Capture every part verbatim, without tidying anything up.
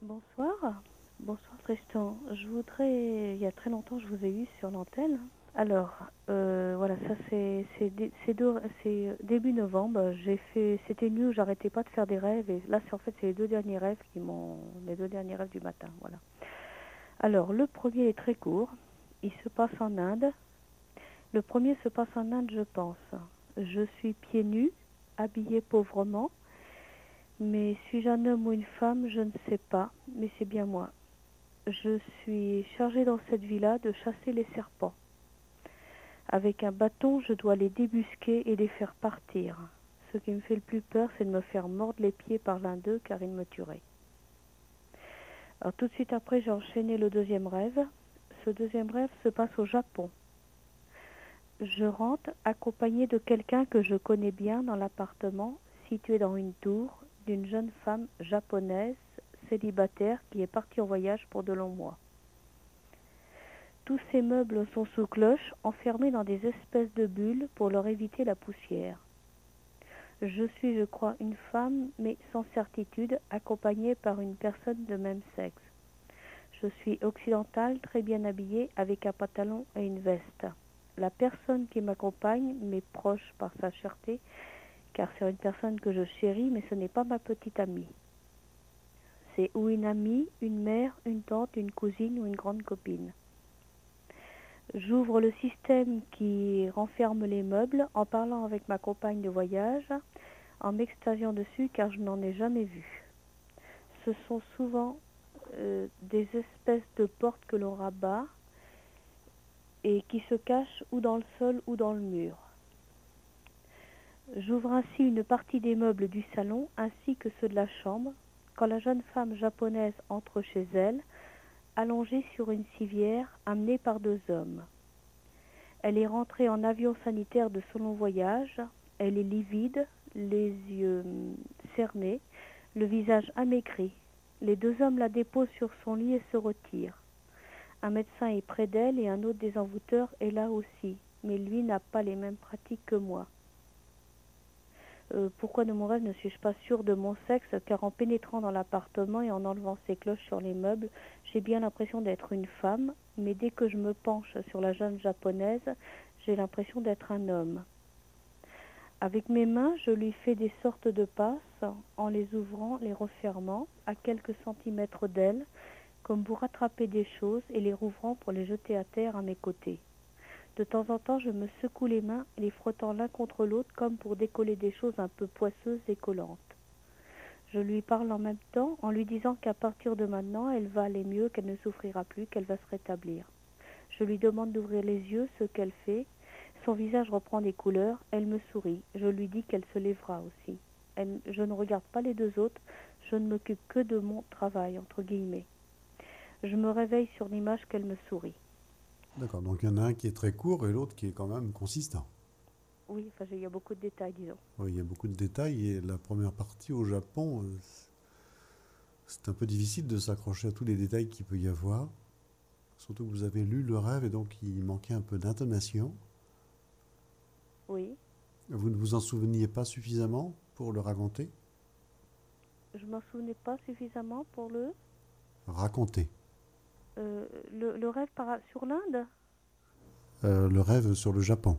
Bonsoir. Bonsoir Tristan. Je voudrais, il y a très longtemps, je vous ai eu sur l'antenne. Alors, euh, voilà, ça c'est c'est dé- c'est deux- c'est début novembre. J'ai fait, c'était une nuit où j'arrêtais pas de faire des rêves et là, c'est en fait c'est les deux derniers rêves qui m'ont, les deux derniers rêves du matin. Voilà. Alors, le premier est très court. Il se passe en Inde. Le premier se passe en Inde, je pense. Je suis pieds nus, habillée pauvrement. Mais suis-je un homme ou une femme, je ne sais pas, mais c'est bien moi. Je suis chargée dans cette vie-là de chasser les serpents. Avec un bâton, je dois les débusquer et les faire partir. Ce qui me fait le plus peur, c'est de me faire mordre les pieds par l'un d'eux, car il me tuerait. Alors tout de suite après, j'ai enchaîné le deuxième rêve. Ce deuxième rêve se passe au Japon. Je rentre accompagnée de quelqu'un que je connais bien dans l'appartement situé dans une tour d'une jeune femme japonaise célibataire qui est partie en voyage pour de longs mois. Tous ces meubles sont sous cloche, enfermés dans des espèces de bulles pour leur éviter la poussière. Je suis, je crois, une femme, mais sans certitude, accompagnée par une personne de même sexe. Je suis occidentale, très bien habillée, avec un pantalon et une veste. La personne qui m'accompagne m'est proche par sa cherté, car c'est une personne que je chéris, mais ce n'est pas ma petite amie. C'est ou une amie, une mère, une tante, une cousine ou une grande copine. J'ouvre le système qui renferme les meubles en parlant avec ma compagne de voyage, en m'extasiant dessus car je n'en ai jamais vu. Ce sont souvent euh, des espèces de portes que l'on rabat et qui se cachent ou dans le sol ou dans le mur. J'ouvre ainsi une partie des meubles du salon ainsi que ceux de la chambre quand la jeune femme japonaise entre chez elle, allongée sur une civière amenée par deux hommes. Elle est rentrée en avion sanitaire de son long voyage. Elle est livide, les yeux cernés, le visage amaigri. Les deux hommes la déposent sur son lit et se retirent. Un médecin est près d'elle et un autre désenvoûteur est là aussi, mais lui n'a pas les mêmes pratiques que moi. Euh, pourquoi de mon rêve ne suis-je pas sûre de mon sexe, car en pénétrant dans l'appartement et en enlevant ses cloches sur les meubles, j'ai bien l'impression d'être une femme, mais dès que je me penche sur la jeune japonaise, j'ai l'impression d'être un homme. Avec mes mains, je lui fais des sortes de passes, en les ouvrant, les refermant, à quelques centimètres d'elle, comme pour attraper des choses et les rouvrant pour les jeter à terre à mes côtés. De temps en temps, je me secoue les mains, les frottant l'un contre l'autre comme pour décoller des choses un peu poisseuses et collantes. Je lui parle en même temps en lui disant qu'à partir de maintenant, elle va aller mieux, qu'elle ne souffrira plus, qu'elle va se rétablir. Je lui demande d'ouvrir les yeux, ce qu'elle fait. Son visage reprend des couleurs, elle me sourit. Je lui dis qu'elle se lèvera aussi. Elle, je ne regarde pas les deux autres, je ne m'occupe que de mon travail, entre guillemets. Je me réveille sur l'image qu'elle me sourit. D'accord, donc il y en a un qui est très court et l'autre qui est quand même consistant. Oui, enfin, il y a beaucoup de détails, disons. Oui, il y a beaucoup de détails et la première partie au Japon, euh, c'est un peu difficile de s'accrocher à tous les détails qu'il peut y avoir. Surtout que vous avez lu le rêve et donc il manquait un peu d'intonation. Oui, Vous ne vous en souveniez pas suffisamment pour le raconter. je m'en souvenais pas suffisamment pour le, Raconter. euh, le, le rêve para- sur l'Inde. Euh, le rêve sur le Japon.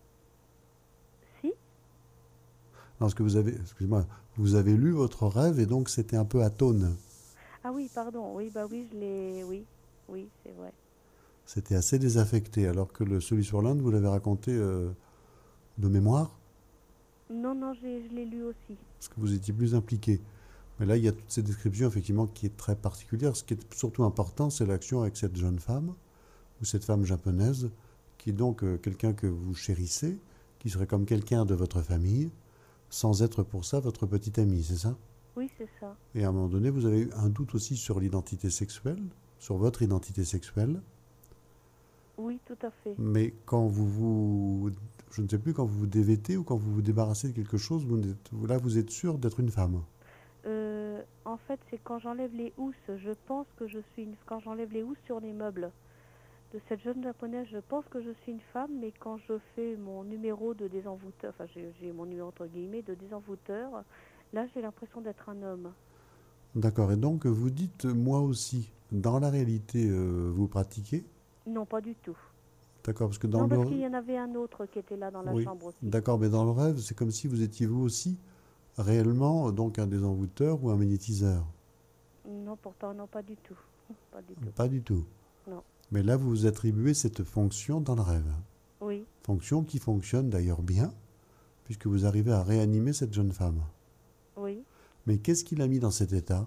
Si. Non, ce que vous avez, excusez-moi, vous avez lu votre rêve et donc c'était un peu atone. Ah oui, pardon. Oui, bah oui, je l'ai. Oui, oui, c'est vrai. C'était assez désaffecté, alors que le, celui sur l'Inde, vous l'avez raconté euh, de mémoire, Non, non, j'ai- je l'ai lu aussi. parce que vous étiez plus impliqué. Mais là, il y a toute cette description, effectivement, qui est très particulière. Ce qui est surtout important, c'est l'action avec cette jeune femme, ou cette femme japonaise, qui est donc euh, quelqu'un que vous chérissez, qui serait comme quelqu'un de votre famille, sans être pour ça votre petite amie, c'est ça? Oui, c'est ça. Et à un moment donné, vous avez eu un doute aussi sur l'identité sexuelle, sur votre identité sexuelle, Oui, tout à fait. mais quand vous vous, je ne sais plus, quand vous vous dévêtez ou quand vous vous débarrassez de quelque chose, vous n'êtes- là, vous êtes sûr d'être une femme. Euh, en fait, c'est quand j'enlève les housses, je pense que je suis une... Quand j'enlève les housses sur les meubles de cette jeune japonaise, je pense que je suis une femme, mais quand je fais mon numéro de désenvoûteur, enfin j'ai j'ai mon numéro entre guillemets de désenvoûteur, là j'ai l'impression d'être un homme. D'accord. Et donc, vous dites moi aussi. Dans la réalité, euh, vous pratiquez? Non, pas du tout. D'accord, parce que dans Non, parce qu'il le... y en avait un autre qui était là dans la Oui, chambre aussi. d'accord, mais dans le rêve, c'est comme si vous étiez vous aussi réellement donc un désenvoûteur ou un magnétiseur. Non, pourtant, non, pas du tout. Pas du tout. Pas du tout. Non. Mais là, vous vous attribuez cette fonction dans le rêve. Oui, Fonction qui fonctionne d'ailleurs bien, puisque vous arrivez à réanimer cette jeune femme. oui. Mais qu'est-ce qui l'a mis dans cet état?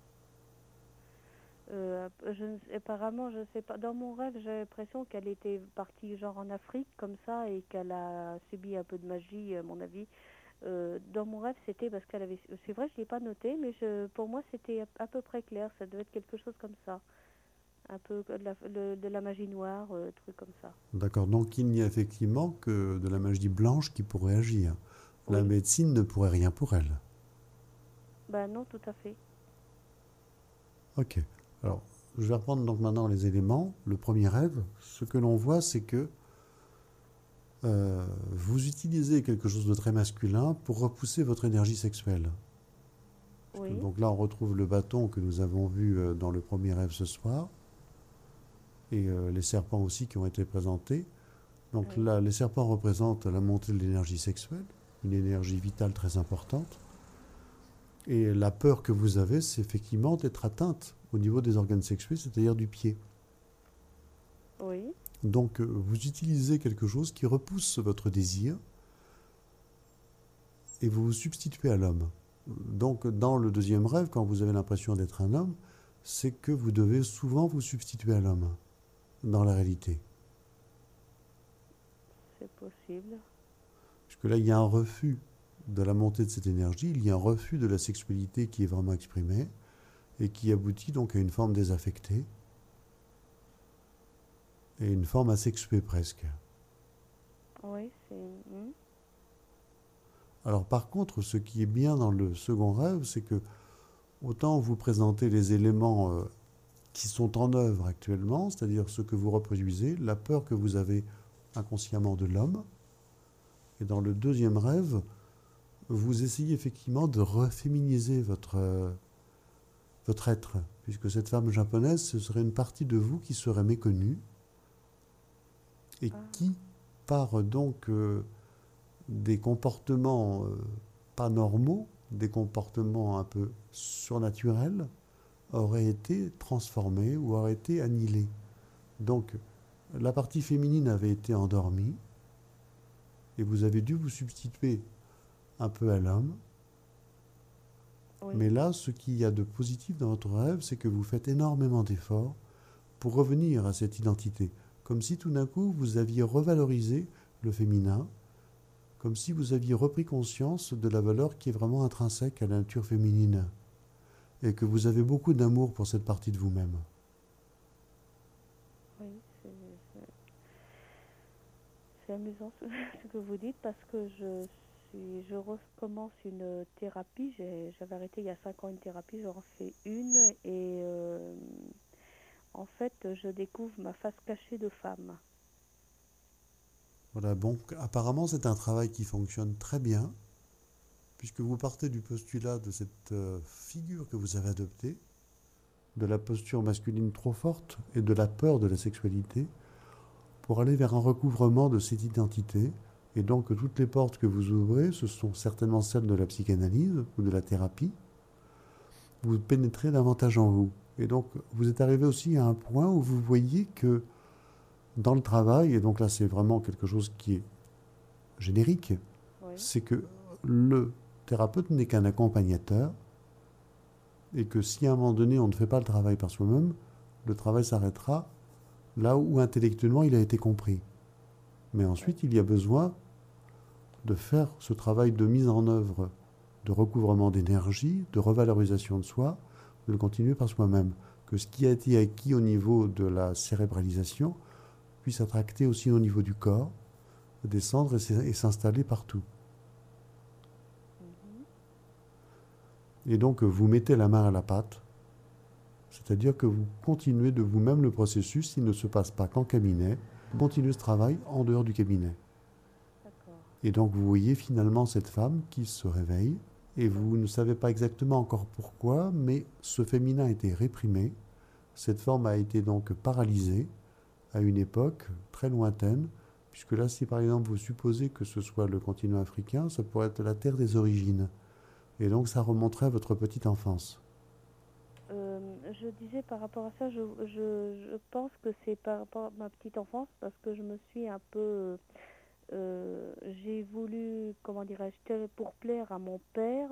Euh, je ne sais- apparemment, je ne sais pas. Dans mon rêve, j'ai l'impression qu'elle était partie genre en Afrique comme ça et qu'elle a subi un peu de magie, à mon avis. Euh, dans mon rêve, c'était parce qu'elle avait. C'est vrai, je l'ai pas noté, mais je, pour moi, c'était à, à peu près clair. Ça devait être quelque chose comme ça, un peu de la, le- de la magie noire, euh, truc comme ça. D'accord, donc il n'y a effectivement que de la magie blanche qui pourrait agir. La Oui. médecine ne pourrait rien pour elle. Ben non, tout à fait. Ok. Alors, je vais reprendre donc maintenant les éléments. Le premier rêve, ce que l'on voit, c'est que euh, vous utilisez quelque chose de très masculin pour repousser votre énergie sexuelle. Puisque, Oui, donc là, on retrouve le bâton que nous avons vu euh, dans le premier rêve ce soir, et euh, les serpents aussi qui ont été présentés. Donc oui, là, les serpents représentent la montée de l'énergie sexuelle, une énergie vitale très importante. Et la peur que vous avez, c'est effectivement d'être atteinte au niveau des organes sexuels, c'est-à-dire du pied. oui, Donc euh, vous utilisez quelque chose qui repousse votre désir et vous vous substituez à l'homme. Donc dans le deuxième rêve, quand vous avez l'impression d'être un homme, c'est que vous devez souvent vous substituer à l'homme dans la réalité. c'est possible. Puisque là, il y a un refus de la montée de cette énergie, il y a un refus de la sexualité qui est vraiment exprimée et qui aboutit donc à une forme désaffectée et une forme asexuée presque. Oui, c'est. Hmm, Alors par contre, ce qui est bien dans le second rêve, c'est que autant vous présentez les éléments euh, qui sont en œuvre actuellement, c'est-à-dire ce que vous reproduisez, la peur que vous avez inconsciemment de l'homme, et dans le deuxième rêve, vous essayez effectivement de reféminiser votre, euh, votre être, puisque cette femme japonaise, ce serait une partie de vous qui serait méconnue, et ah, qui, par donc euh, des comportements euh, pas normaux, des comportements un peu surnaturels, aurait été transformée ou aurait été annihilée. Donc la partie féminine avait été endormie et vous avez dû vous substituer un peu à l'homme. oui, Mais là, ce qu'il y a de positif dans votre rêve, c'est que vous faites énormément d'efforts pour revenir à cette identité. Comme si tout d'un coup, vous aviez revalorisé le féminin, comme si vous aviez repris conscience de la valeur qui est vraiment intrinsèque à la nature féminine, et que vous avez beaucoup d'amour pour cette partie de vous-même. oui. C'est c'est- c'est amusant ce, ce que vous dites parce que je suis, je recommence une thérapie. J'ai- J'avais arrêté il y a cinq ans une thérapie, j'en refais une et euh, en fait, je découvre ma face cachée de femme. Voilà, bon, apparemment c'est un travail qui fonctionne très bien, puisque vous partez du postulat de cette euh, figure que vous avez adoptée, de la posture masculine trop forte et de la peur de la sexualité, pour aller vers un recouvrement de cette identité. Et donc toutes les portes que vous ouvrez, ce sont certainement celles de la psychanalyse ou de la thérapie. Vous pénétrez davantage en vous. Et donc vous êtes arrivé aussi à un point où vous voyez que dans le travail, et donc là c'est vraiment quelque chose qui est générique, Oui, c'est que le thérapeute n'est qu'un accompagnateur et que si à un moment donné on ne fait pas le travail par soi-même, le travail s'arrêtera là où intellectuellement il a été compris. Mais oui. ensuite il y a besoin de faire ce travail de mise en œuvre, de recouvrement d'énergie, de revalorisation de soi, de le continuer par soi-même. Que ce qui a été acquis au niveau de la cérébralisation puisse être acté aussi au niveau du corps, descendre et s'installer partout. Mhm. Et donc vous mettez la main à la pâte, c'est-à-dire que vous continuez de vous-même le processus, il ne se passe pas qu'en cabinet, vous continuez ce travail en dehors du cabinet. D'accord. Et donc vous voyez finalement cette femme qui se réveille Et vous ne savez pas exactement encore pourquoi, mais ce féminin a été réprimé. Cette forme a été donc paralysée à une époque très lointaine, puisque là, si par exemple vous supposez que ce soit le continent africain, ça pourrait être la terre des origines. Et donc ça remonterait à votre petite enfance. Euh, je disais par rapport à ça, je, je, je pense que c'est par rapport à ma petite enfance parce que je me suis un peu, euh, j'ai voulu, comment dirais-je, pour plaire à mon père,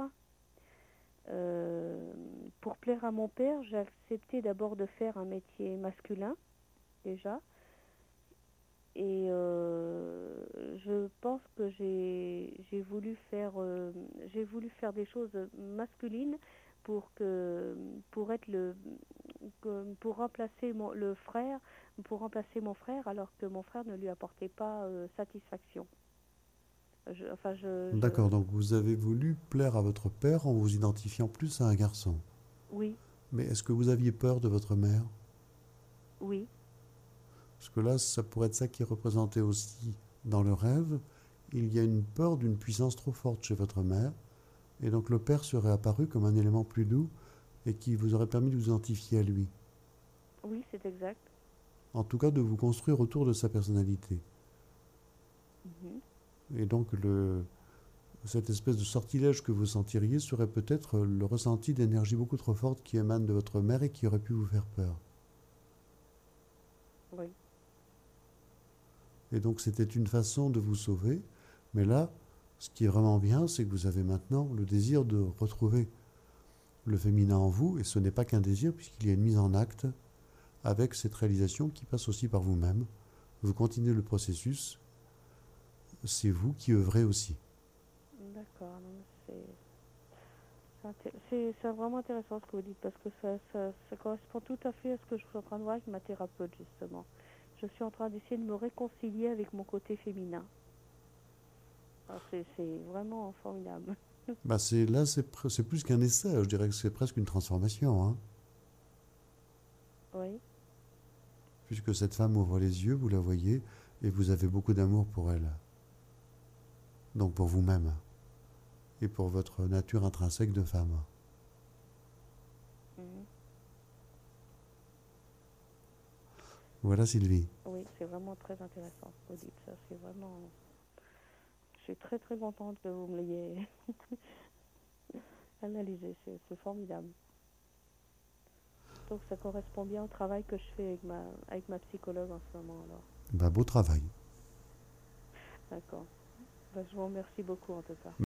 euh, pour plaire à mon père, j'ai accepté d'abord de faire un métier masculin déjà. Et euh, je pense que j'ai j'ai voulu faire euh, j'ai voulu faire des choses masculines pour que pour être le que- pour remplacer mon le frère pour remplacer mon frère alors que mon frère ne lui apportait pas euh, satisfaction. Je, enfin je, D'accord, je donc vous avez voulu plaire à votre père en vous identifiant plus à un garçon. oui Mais est-ce que vous aviez peur de votre mère? oui Parce que là, ça pourrait être ça qui est représenté aussi dans le rêve. Il y a une peur d'une puissance trop forte chez votre mère. Et donc le père serait apparu comme un élément plus doux et qui vous aurait permis de vous identifier à lui. oui c'est exact. En tout cas, de vous construire autour de sa personnalité. Mhm. Et donc le, cette espèce de sortilège que vous sentiriez serait peut-être le ressenti d'énergie beaucoup trop forte qui émane de votre mère et qui aurait pu vous faire peur. Oui Et donc c'était une façon de vous sauver. Mais là, ce qui est vraiment bien, c'est que vous avez maintenant le désir de retrouver le féminin en vous, et ce n'est pas qu'un désir, puisqu'il y a une mise en acte avec cette réalisation qui passe aussi par vous-même. Vous continuez le processus, c'est vous qui œuvrez aussi. d'accord. Non, mais c'est C'est inté- c'est- c'est vraiment intéressant ce que vous dites parce que ça, ça, ça correspond tout à fait à ce que je suis en train de voir avec ma thérapeute justement. Je suis en train d'essayer de me réconcilier avec mon côté féminin. Alors, c'est c'est vraiment formidable. Bah c'est, là, c'est, c'est plus qu'un essai, je dirais que c'est presque une transformation, hein, Oui, puisque cette femme ouvre les yeux, vous la voyez, et vous avez beaucoup d'amour pour elle. Donc pour vous-même, et pour votre nature intrinsèque de femme. mhm. Voilà Sylvie. Oui, c'est vraiment très intéressant ce que vous dites. Ça, c'est vraiment. Je suis très très contente que vous me l'ayez analysé. C'est c'est formidable. Donc ça correspond bien au travail que je fais avec ma avec ma psychologue en ce moment. Alors, Bah, beau travail. d'accord. Ben, je vous remercie beaucoup en tout cas.